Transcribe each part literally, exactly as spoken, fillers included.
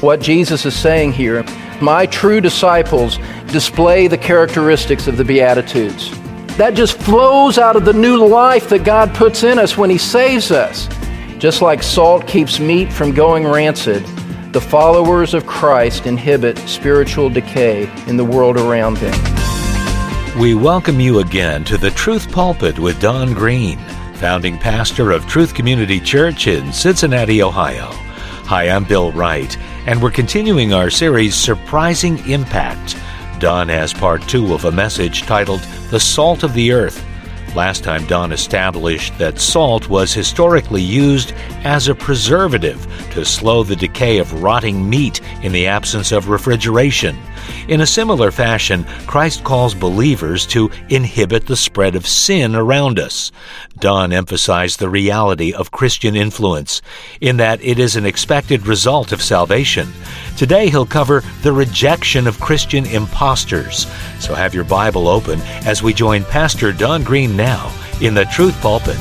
What Jesus is saying here, my true disciples display the characteristics of the Beatitudes. That just flows out of the new life that God puts in us when He saves us. Just like salt keeps meat from going rancid, the followers of Christ inhibit spiritual decay in the world around them. We welcome you again to the Truth Pulpit with Don Green, founding pastor of Truth Community Church in Cincinnati, Ohio. Hi, I'm Bill Wright, and we're continuing our series, Surprising Impact. Don has part two of a message titled, The Salt of the Earth. Last time, Don established that salt was historically used as a preservative to slow the decay of rotting meat in the absence of refrigeration. In a similar fashion, Christ calls believers to inhibit the spread of sin around us. Don emphasized the reality of Christian influence, in that it is an expected result of salvation. Today he'll cover the rejection of Christian imposters. So have your Bible open as we join Pastor Don Green now in the Truth Pulpit.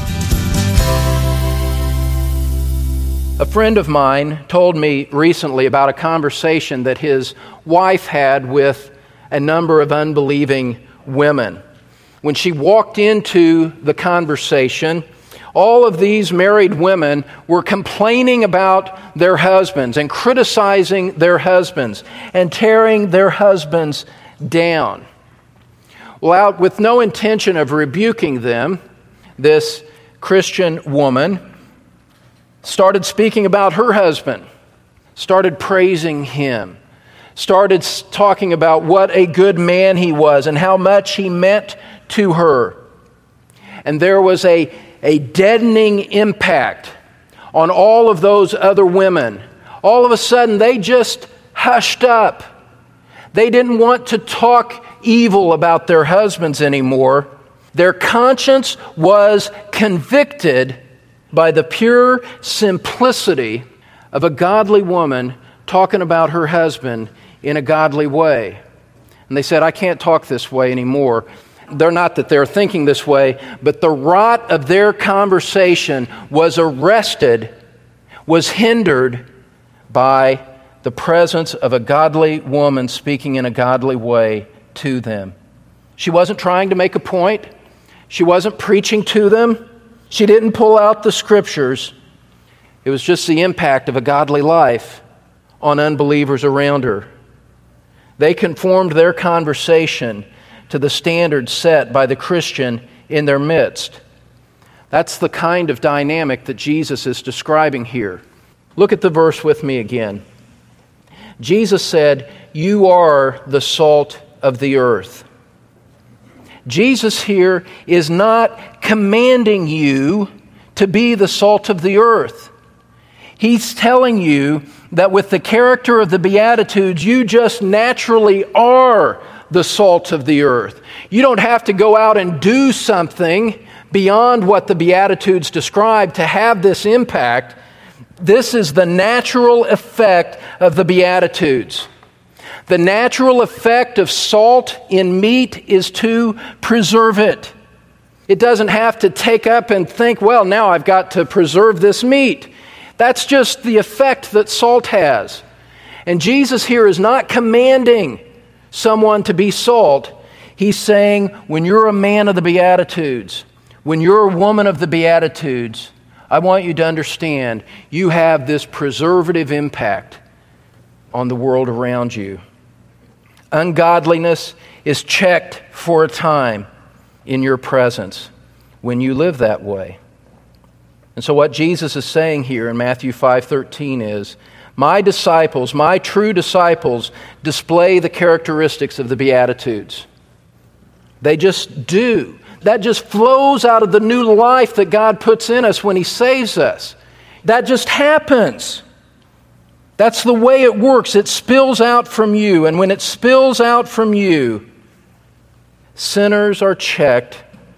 A friend of mine told me recently about a conversation that his wife had with a number of unbelieving women. When she walked into the conversation, all of these married women were complaining about their husbands and criticizing their husbands and tearing their husbands down. Well, out with no intention of rebuking them, this Christian woman started speaking about her husband, started praising him, started talking about what a good man he was and how much he meant to her. And there was a, a deadening impact on all of those other women. All of a sudden, they just hushed up. They didn't want to talk evil about their husbands anymore. Their conscience was convicted by the pure simplicity of a godly woman talking about her husband in a godly way. And they said, I can't talk this way anymore. They're not that they're thinking this way, but the rot of their conversation was arrested, was hindered by the presence of a godly woman speaking in a godly way to them. She wasn't trying to make a point. She wasn't preaching to them. She didn't pull out the scriptures. It was just the impact of a godly life on unbelievers around her. They conformed their conversation to the standards set by the Christian in their midst. That's the kind of dynamic that Jesus is describing here. Look at the verse with me again. Jesus said, "You are the salt of the earth." Jesus here is not commanding you to be the salt of the earth. He's telling you that with the character of the Beatitudes, you just naturally are the salt of the earth. You don't have to go out and do something beyond what the Beatitudes describe to have this impact. This is the natural effect of the Beatitudes. The natural effect of salt in meat is to preserve it. It doesn't have to take up and think, well, now I've got to preserve this meat. That's just the effect that salt has. And Jesus here is not commanding someone to be salt. He's saying, when you're a man of the Beatitudes, when you're a woman of the Beatitudes, I want you to understand you have this preservative impact on the world around you. Ungodliness is checked for a time in your presence when you live that way. And so what Jesus is saying here in Matthew five thirteen is, my disciples, my true disciples, display the characteristics of the Beatitudes. They just do. That just flows out of the new life that God puts in us when He saves us. That just happens. That's the way it works. It spills out from you. And when it spills out from you, sinners are checked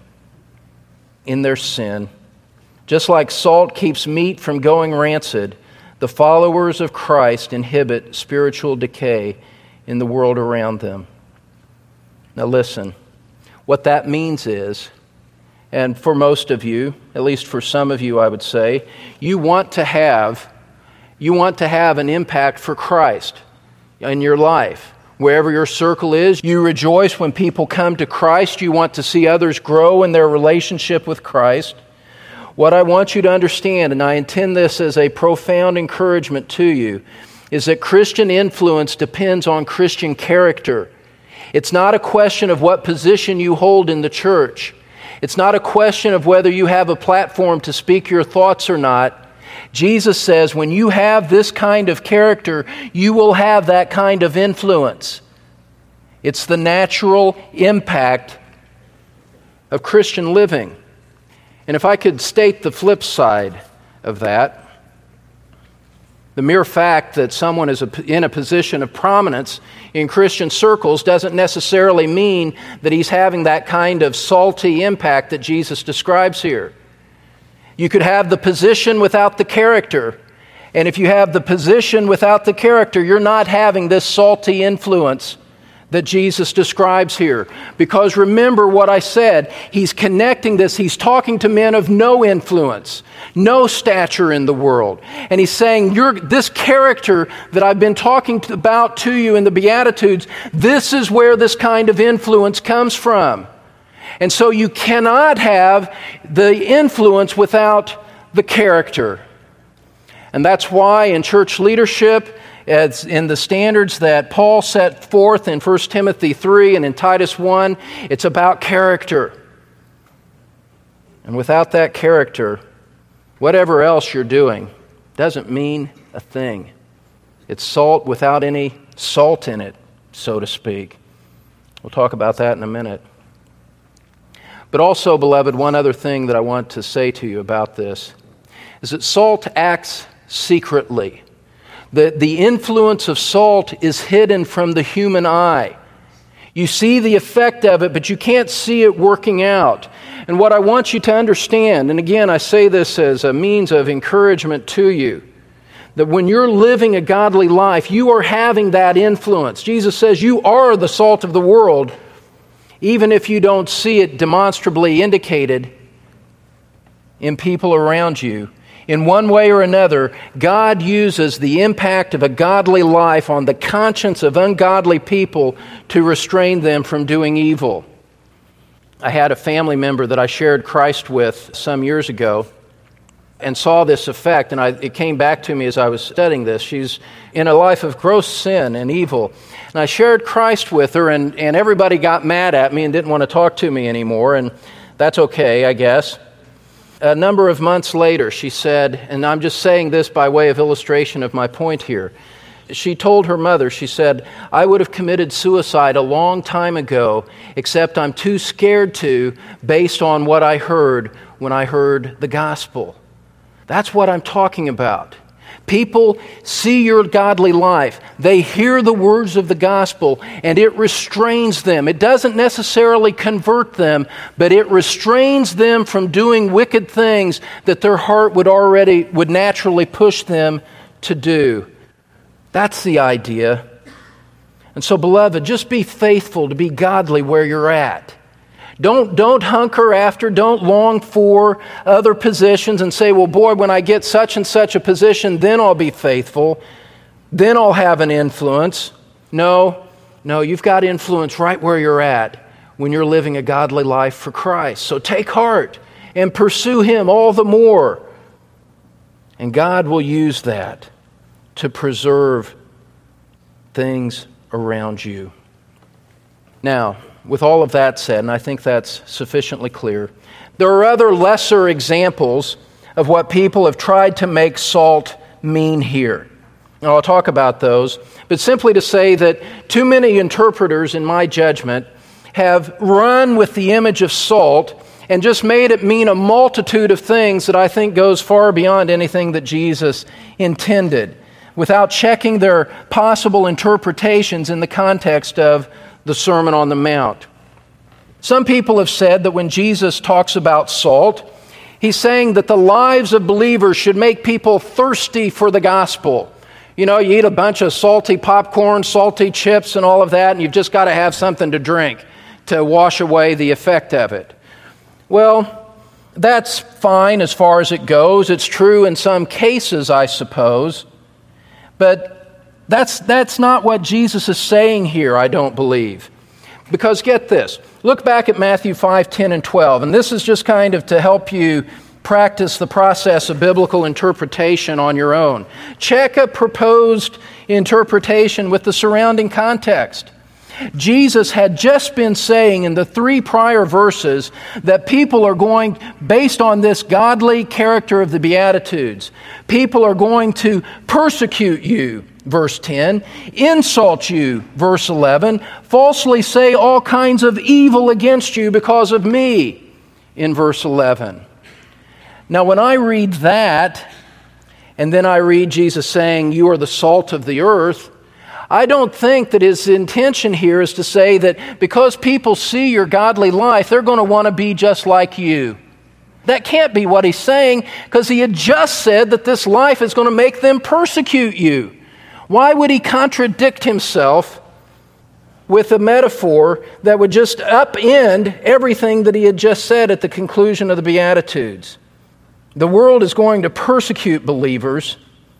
in their sin. Just like salt keeps meat from going rancid, the followers of Christ inhibit spiritual decay in the world around them. Now listen, what that means is, and for most of you, at least for some of you I would say, you want to have You want to have an impact for Christ in your life. Wherever your circle is, you rejoice when people come to Christ. You want to see others grow in their relationship with Christ. What I want you to understand, and I intend this as a profound encouragement to you, is that Christian influence depends on Christian character. It's not a question of what position you hold in the church. It's not a question of whether you have a platform to speak your thoughts or not. Jesus says when you have this kind of character, you will have that kind of influence. It's the natural impact of Christian living. And if I could state the flip side of that, the mere fact that someone is in a position of prominence in Christian circles doesn't necessarily mean that he's having that kind of salty impact that Jesus describes here. You could have the position without the character. And if you have the position without the character, you're not having this salty influence that Jesus describes here. Because remember what I said, he's connecting this, he's talking to men of no influence, no stature in the world. And he's saying, You're, this character that I've been talking to, about to you in the Beatitudes, this is where this kind of influence comes from. And so you cannot have the influence without the character. And that's why in church leadership, as in the standards that Paul set forth in First Timothy three and in Titus one, it's about character. And without that character, whatever else you're doing doesn't mean a thing. It's salt without any salt in it, so to speak. We'll talk about that in a minute. But also, beloved, one other thing that I want to say to you about this is that salt acts secretly. The, the influence of salt is hidden from the human eye. You see the effect of it, but you can't see it working out. And what I want you to understand, and again, I say this as a means of encouragement to you, that when you're living a godly life, you are having that influence. Jesus says you are the salt of the world, even if you don't see it demonstrably indicated in people around you. In one way or another, God uses the impact of a godly life on the conscience of ungodly people to restrain them from doing evil. I had a family member that I shared Christ with some years ago and saw this effect, and I, it came back to me as I was studying this. She's in a life of gross sin and evil. And I shared Christ with her, and, and everybody got mad at me and didn't want to talk to me anymore, and that's okay, I guess. A number of months later, she said, and I'm just saying this by way of illustration of my point here, she told her mother, she said, I would have committed suicide a long time ago, except I'm too scared to based on what I heard when I heard the gospel. That's what I'm talking about. People see your godly life. They hear the words of the gospel, and it restrains them. It doesn't necessarily convert them, but it restrains them from doing wicked things that their heart would already, would naturally push them to do. That's the idea. And so, beloved, just be faithful to be godly where you're at. Don't, don't hunker after, don't long for other positions and say, well, boy, when I get such and such a position, then I'll be faithful. Then I'll have an influence. No, no, you've got influence right where you're at when you're living a godly life for Christ. So take heart and pursue Him all the more. And God will use that to preserve things around you. Now, with all of that said, and I think that's sufficiently clear, there are other lesser examples of what people have tried to make salt mean here. And I'll talk about those, but simply to say that too many interpreters, in my judgment, have run with the image of salt and just made it mean a multitude of things that I think goes far beyond anything that Jesus intended, without checking their possible interpretations in the context of the Sermon on the Mount. Some people have said that when Jesus talks about salt, He's saying that the lives of believers should make people thirsty for the gospel. You know, you eat a bunch of salty popcorn, salty chips, and all of that, and you've just got to have something to drink to wash away the effect of it. Well, that's fine as far as it goes. It's true in some cases, I suppose. But that's, that's not what Jesus is saying here, I don't believe. Because get this, look back at Matthew five, ten, and twelve, and this is just kind of to help you practice the process of biblical interpretation on your own. Check a proposed interpretation with the surrounding context. Jesus had just been saying in the three prior verses that people are going, based on this godly character of the Beatitudes, people are going to persecute you, verse ten, insult you, verse eleven, falsely say all kinds of evil against you because of me, in verse eleven. Now, when I read that, and then I read Jesus saying, you are the salt of the earth, I don't think that his intention here is to say that because people see your godly life, they're going to want to be just like you. That can't be what he's saying, because he had just said that this life is going to make them persecute you. Why would he contradict himself with a metaphor that would just upend everything that he had just said at the conclusion of the Beatitudes? The world is going to persecute believers,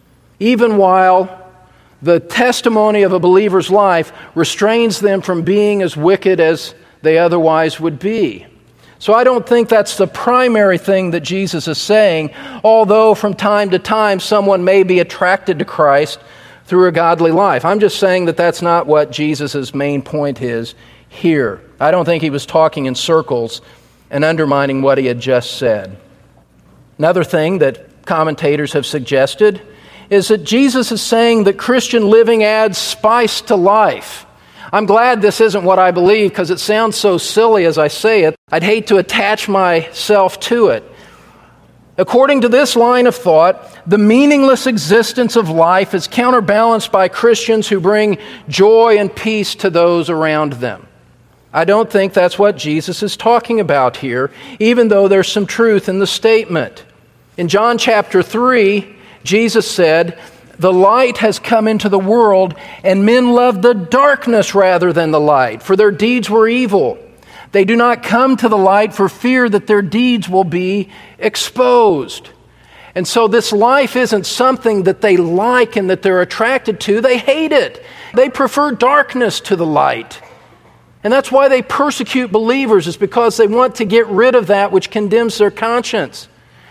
even while the testimony of a believer's life restrains them from being as wicked as they otherwise would be. So I don't think that's the primary thing that Jesus is saying, although from time to time someone may be attracted to Christ through a godly life. I'm just saying that that's not what Jesus' main point is here. I don't think he was talking in circles and undermining what he had just said. Another thing that commentators have suggested is that Jesus is saying that Christian living adds spice to life. I'm glad this isn't what I believe, because it sounds so silly as I say it. I'd hate to attach myself to it. According to this line of thought, the meaningless existence of life is counterbalanced by Christians who bring joy and peace to those around them. I don't think that's what Jesus is talking about here, even though there's some truth in the statement. In John chapter three, Jesus said, the light has come into the world, and men love the darkness rather than the light, for their deeds were evil. They do not come to the light for fear that their deeds will be exposed. And so this life isn't something that they like and that they're attracted to. They hate it. They prefer darkness to the light. And that's why they persecute believers, is because they want to get rid of that which condemns their conscience.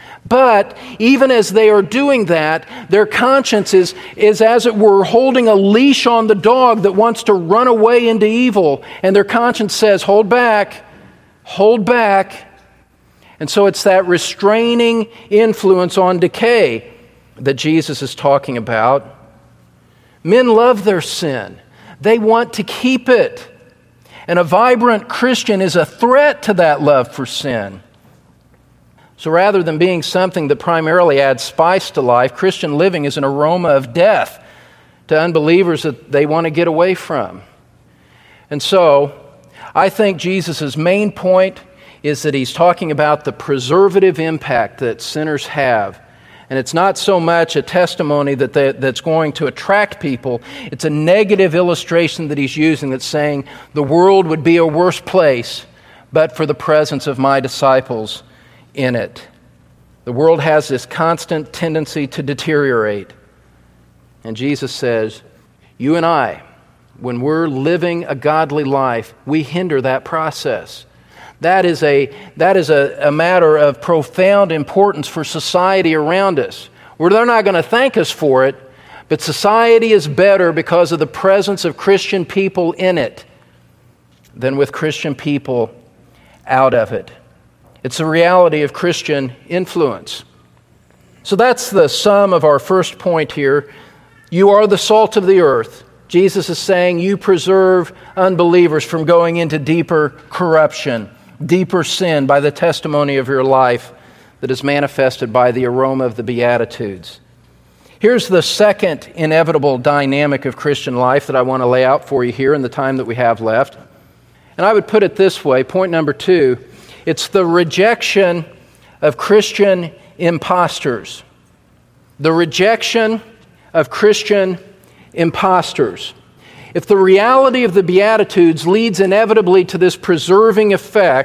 But even as they are doing that, their conscience is, is, as it were, holding a leash on the dog that wants to run away into evil. And their conscience says, hold back, hold back. And so it's that restraining influence on decay that Jesus is talking about. Men love their sin. They want to keep it. And a vibrant Christian is a threat to that love for sin. So rather than being something that primarily adds spice to life, Christian living is an aroma of death to unbelievers that they want to get away from. And so, I think Jesus' main point is that he's talking about the preservative impact that sinners have. And it's not so much a testimony that they, that's going to attract people. It's a negative illustration that he's using that's saying the world would be a worse place but for the presence of my disciples in it. The world has this constant tendency to deteriorate. And Jesus says, you and I, when we're living a godly life, we hinder that process. That is a that is a, a matter of profound importance for society around us. Where they're not going to thank us for it, but society is better because of the presence of Christian people in it than with Christian people out of it. It's the reality of Christian influence. So that's the sum of our first point here. You are the salt of the earth. Jesus is saying you preserve unbelievers from going into deeper corruption, deeper sin by the testimony of your life that is manifested by the aroma of the Beatitudes. Here's the second inevitable dynamic of Christian life that I want to lay out for you here in the time that we have left. And I would put it this way, point number two, it's the rejection of Christian imposters. The rejection of Christian imposters. If the reality of the Beatitudes leads inevitably to this preserving effect,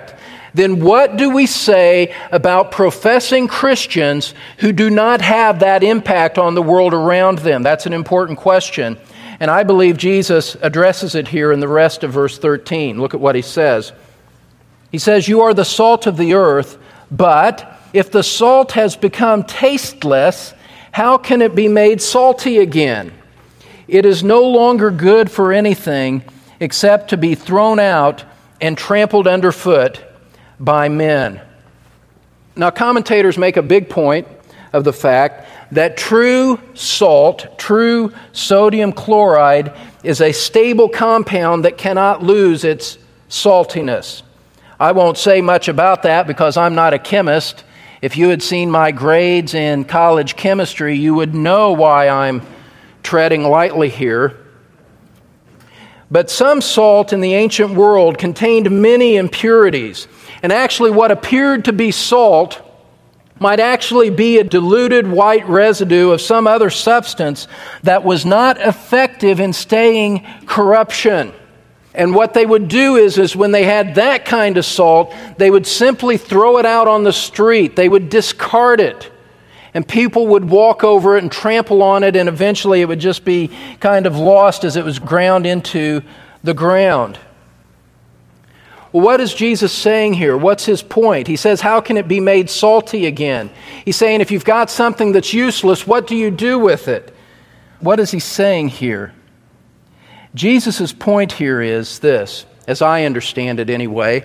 then what do we say about professing Christians who do not have that impact on the world around them? That's an important question. And I believe Jesus addresses it here in the rest of verse thirteen. Look at what he says. He says, "You are the salt of the earth, but if the salt has become tasteless, how can it be made salty again? It is no longer good for anything except to be thrown out and trampled underfoot by men." Now, commentators make a big point of the fact that true salt, true sodium chloride, is a stable compound that cannot lose its saltiness. I won't say much about that because I'm not a chemist. If you had seen my grades in college chemistry, you would know why I'm treading lightly here. But some salt in the ancient world contained many impurities. And actually what appeared to be salt might actually be a diluted white residue of some other substance that was not effective in staying corruption. And what they would do is, is when they had that kind of salt, they would simply throw it out on the street. They would discard it. And people would walk over it and trample on it, and eventually it would just be kind of lost as it was ground into the ground. Well, what is Jesus saying here? What's his point? He says, how can it be made salty again? He's saying, if you've got something that's useless, what do you do with it? What is he saying here? Jesus' point here is this, as I understand it anyway.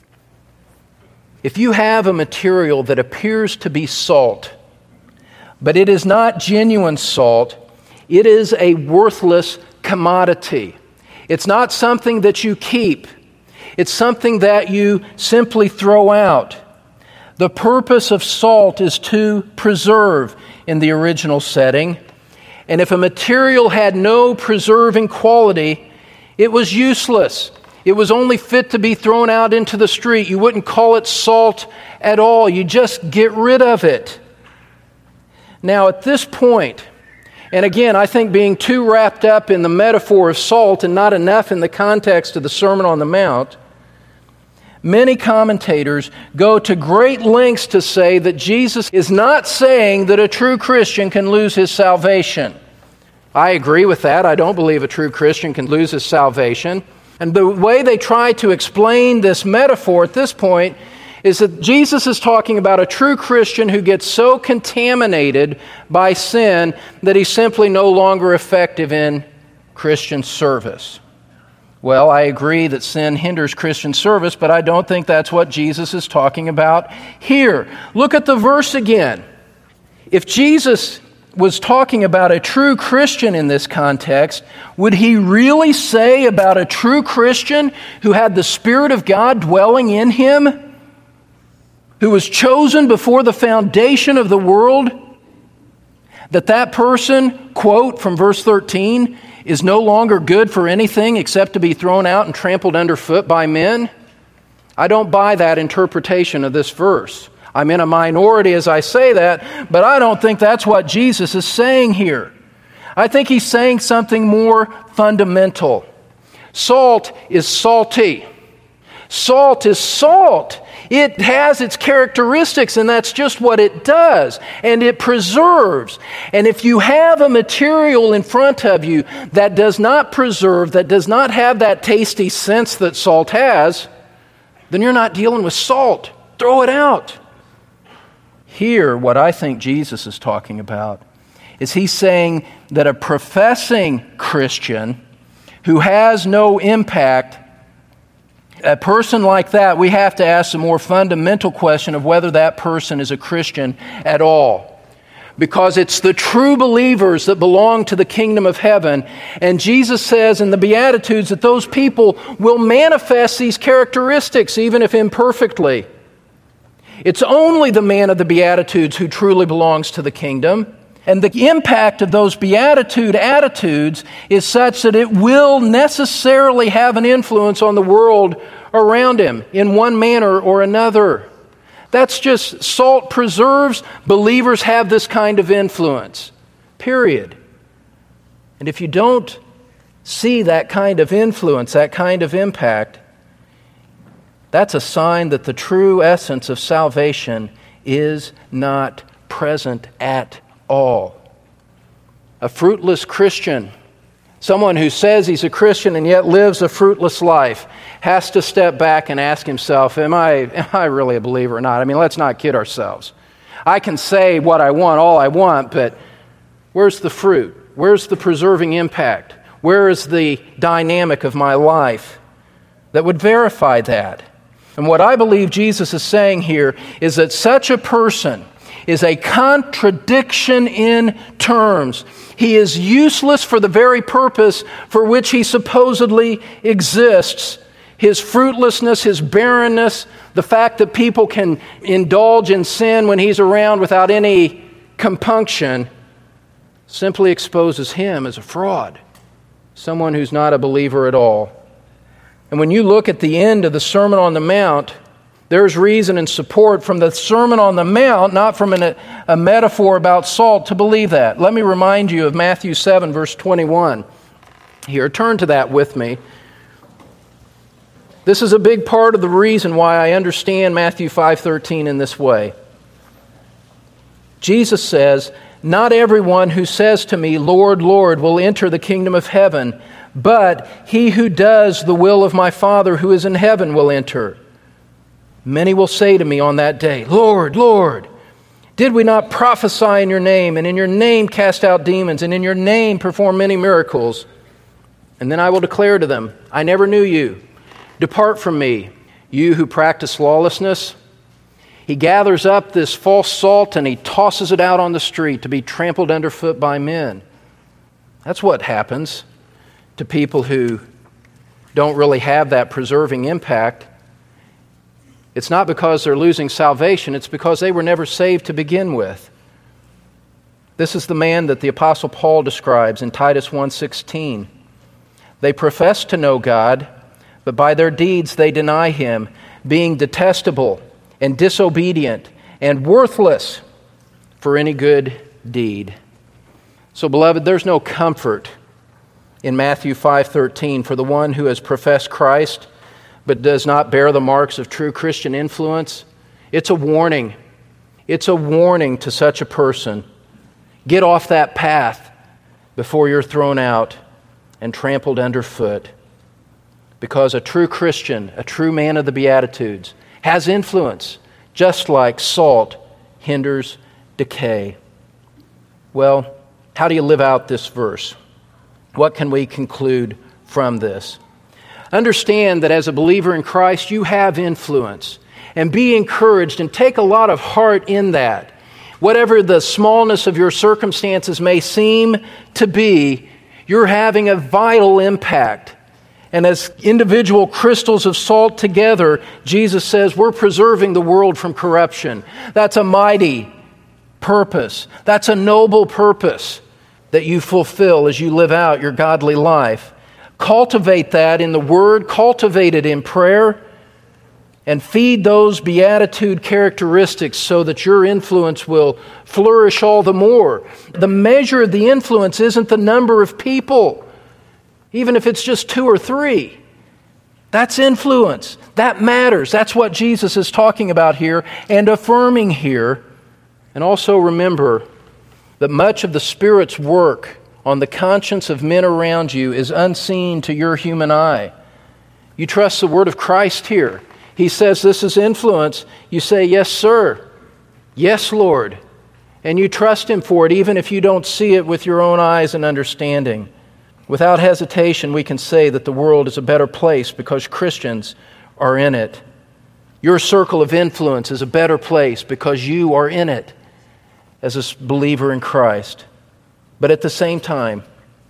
If you have a material that appears to be salt, but it is not genuine salt, it is a worthless commodity. It's not something that you keep. It's something that you simply throw out. The purpose of salt is to preserve in the original setting. And if a material had no preserving quality, it was useless. It was only fit to be thrown out into the street. You wouldn't call it salt at all. You just get rid of it. Now, at this point, and again, I think being too wrapped up in the metaphor of salt and not enough in the context of the Sermon on the Mount, many commentators go to great lengths to say that Jesus is not saying that a true Christian can lose his salvation. I agree with that. I don't believe a true Christian can lose his salvation. And the way they try to explain this metaphor at this point is that Jesus is talking about a true Christian who gets so contaminated by sin that he's simply no longer effective in Christian service. Well, I agree that sin hinders Christian service, but I don't think that's what Jesus is talking about here. Look at the verse again. If Jesus was talking about a true Christian in this context, would he really say about a true Christian who had the Spirit of God dwelling in him, who was chosen before the foundation of the world, that that person, quote from verse thirteen, is no longer good for anything except to be thrown out and trampled underfoot by men? I don't buy that interpretation of this verse. I'm in a minority as I say that, but I don't think that's what Jesus is saying here. I think he's saying something more fundamental. Salt is salty. Salt is salt. It has its characteristics, and that's just what it does. And it preserves. And if you have a material in front of you that does not preserve, that does not have that tasty sense that salt has, then you're not dealing with salt. Throw it out. Here, what I think Jesus is talking about is he's saying that a professing Christian who has no impact, a person like that, we have to ask the more fundamental question of whether that person is a Christian at all. Because it's the true believers that belong to the kingdom of heaven. And Jesus says in the Beatitudes that those people will manifest these characteristics, even if imperfectly. It's only the man of the Beatitudes who truly belongs to the kingdom. And the impact of those Beatitude attitudes is such that it will necessarily have an influence on the world around him in one manner or another. That's just salt preserves. Believers have this kind of influence. Period. And if you don't see that kind of influence, that kind of impact, That's a sign that the true essence of salvation is not present at all. A fruitless Christian, someone who says he's a Christian and yet lives a fruitless life, has to step back and ask himself, am I, am I really a believer or not? I mean, let's not kid ourselves. I can say what I want, all I want, but where's the fruit? Where's the preserving impact? Where is the dynamic of my life that would verify that? And what I believe Jesus is saying here is that such a person is a contradiction in terms. He is useless for the very purpose for which he supposedly exists. His fruitlessness, his barrenness, the fact that people can indulge in sin when he's around without any compunction simply exposes him as a fraud, someone who's not a believer at all. And when you look at the end of the Sermon on the Mount, there's reason and support from the Sermon on the Mount, not from an, a metaphor about salt, to believe that. Let me remind you of Matthew seven, verse twenty-one. Here, turn to that with me. This is a big part of the reason why I understand Matthew five thirteen in this way. Jesus says, "Not everyone who says to me, 'Lord, Lord,' will enter the kingdom of heaven, but he who does the will of my Father who is in heaven will enter. Many will say to me on that day, 'Lord, Lord, did we not prophesy in your name, and in your name cast out demons, and in your name perform many miracles?' And then I will declare to them, 'I never knew you. Depart from me, you who practice lawlessness.'" He gathers up this false salt and he tosses it out on the street to be trampled underfoot by men. That's what happens to people who don't really have that preserving impact. It's not because they're losing salvation, it's because they were never saved to begin with. This is the man that the Apostle Paul describes in Titus one sixteen. "They profess to know God, but by their deeds they deny Him, being detestable and disobedient and worthless for any good deed." So, beloved, there's no comfort in Matthew five thirteen for the one who has professed Christ but does not bear the marks of true Christian influence. It's a warning. It's a warning to such a person. Get off that path before you're thrown out and trampled underfoot. Because a true Christian, a true man of the Beatitudes, has influence, just like salt hinders decay. Well, how do you live out this verse? What can we conclude from this? Understand that as a believer in Christ, you have influence. And be encouraged and take a lot of heart in that. Whatever the smallness of your circumstances may seem to be, you're having a vital impact. And as individual crystals of salt together, Jesus says we're preserving the world from corruption. That's a mighty purpose. That's a noble purpose that you fulfill as you live out your godly life. Cultivate that in the Word, cultivate it in prayer, and feed those beatitude characteristics so that your influence will flourish all the more. The measure of the influence isn't the number of people, even if it's just two or three. That's influence. That matters. That's what Jesus is talking about here and affirming here. And also remember that much of the Spirit's work on the conscience of men around you is unseen to your human eye. You trust the word of Christ here. He says this is influence. You say, "Yes, sir. Yes, Lord." And you trust Him for it, even if you don't see it with your own eyes and understanding. Without hesitation, we can say that the world is a better place because Christians are in it. Your circle of influence is a better place because you are in it as a believer in Christ. But at the same time,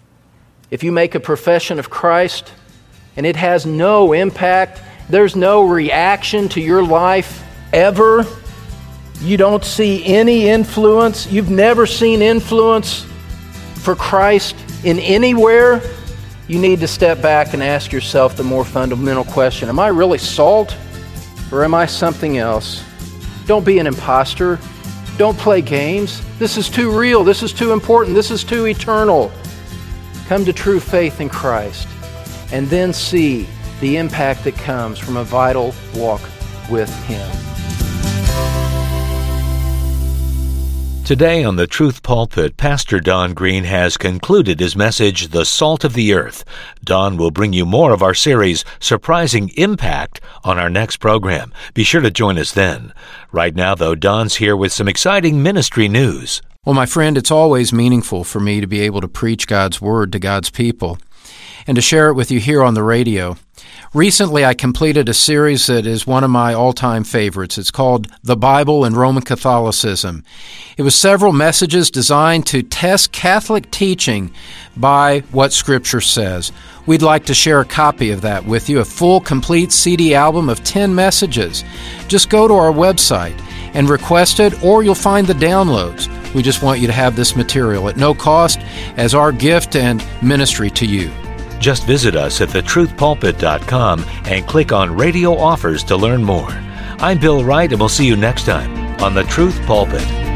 if you make a profession of Christ and it has no impact, there's no reaction to your life ever, you don't see any influence, you've never seen influence for Christ in anywhere, you need to step back and ask yourself the more fundamental question: am I really salt or am I something else? Don't be an imposter. Don't play games. This is too real. This is too important. This is too eternal. Come to true faith in Christ and then see the impact that comes from a vital walk with Him. Today on the Truth Pulpit, Pastor Don Green has concluded his message, The Salt of the Earth. Don will bring you more of our series, Surprising Impact, on our next program. Be sure to join us then. Right now, though, Don's here with some exciting ministry news. Well, my friend, it's always meaningful for me to be able to preach God's Word to God's people and to share it with you here on the radio. Recently, I completed a series that is one of my all-time favorites. It's called The Bible and Roman Catholicism. It was several messages designed to test Catholic teaching by what Scripture says. We'd like to share a copy of that with you, a full, complete C D album of ten messages. Just go to our website and request it, or you'll find the downloads. We just want you to have this material at no cost as our gift and ministry to you. Just visit us at the truth pulpit dot com and click on Radio Offers to learn more. I'm Bill Wright, and we'll see you next time on The Truth Pulpit.